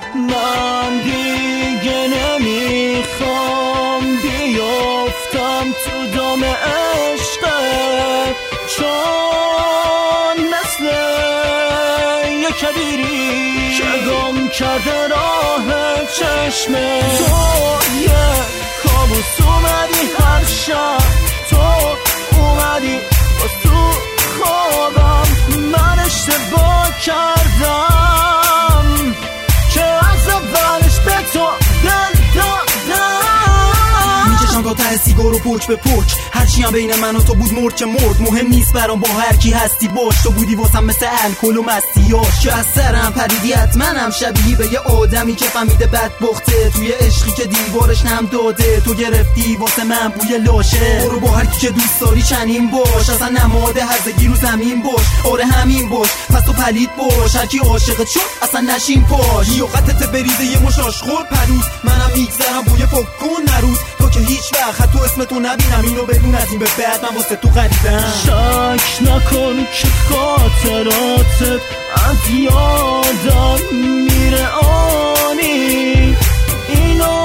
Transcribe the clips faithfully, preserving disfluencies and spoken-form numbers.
من دیگه نمیخوام بیافتم تو دام عشقت، چون مثل یک کبیری که گم کرده راه چشم تو. یه کابوس اومدی هر شب، تو اومدی با تو خوابم، من اشتباه کردم که از اولش به تو دل دادم. میکشم تا ته سیگار و پوک به پوک، هرچی هم بین من و تو بود مرد که مرد. مهم نیست برام با هر کی هستی باش، تو بودی واسم مثل الکل و مستیاش که از سرم پریدی. حتماًم شبیهی به یه آدمی که فهمیده بدبخته، توی عشقی که دیوارش نم داده. تو گرفتی واسه من بوی لاشه، برو با هر کی که دوست داری چنین باش، اصلا نماد هرزگی رو زمین باش. آره همین باش، پس تو پلید باش، هر کی عاشقت شد اصلا نشین پاش. لیاقتت بریزه یه مش آشغال پروز، منم میگذرم بوی پاکن نروز. تو که هیچ وقت تو اسم تو نبینم، اینو بدون از این به بعد من واسه تو خریدم. شک نکن که خاطراتت از یادم میره آنی، اینو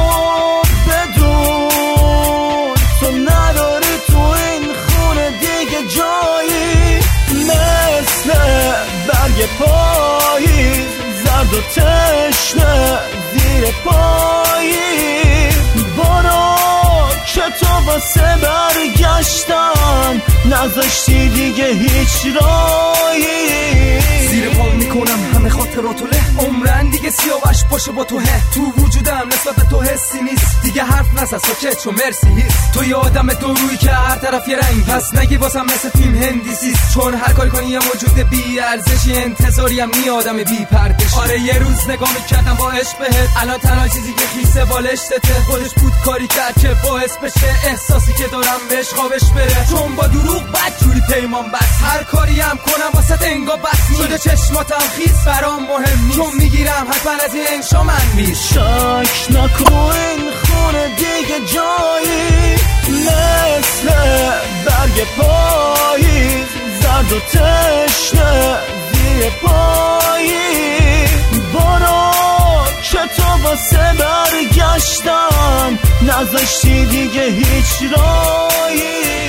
بدون تو نداری تو این خونه دیگه جایی. مثل برگ پاییز زرد و تشنه زیر پایی، برو که تو واسه برگشتن نذاشتی دیگه هیچ راهی. زیر پام میکنم همه خاطراتو له، عمرن دیگه سیاوش باشه با تو. هه تو وجودم نسبت به تو حسی نیست دیگه، حرف نزد ساکت چون مرسی هیست. تو یه آدم دو روی که هر طرف یه رنگ، پس نگی واسم مثل فیلم هندیسیست، چون هر کاری کنی یه موجود بی ارزشی، انتظاری هم نی آدم بی پردشی. آره یه روز نگاه میکردم با عشق بهت، الان تنها چیزی که خیسه بالشتته. خودش بود کاری کرد که باعث بشه احساسی که دارم بهش خوابش بره، چون با دروغ بدجوری پیمان بس. هر کاری هم کنم واسه انگا بس شده چشماتم خیس برام مهم نیست، چون میگیرم حتما از این انشا من نیست. شک نکن این خونه دیگه جایی، مثل برگ پاییز زرد و تشنه زیر پایی، برو که تو واسه برگشتم نذاشتی دیگه هیچ راهی.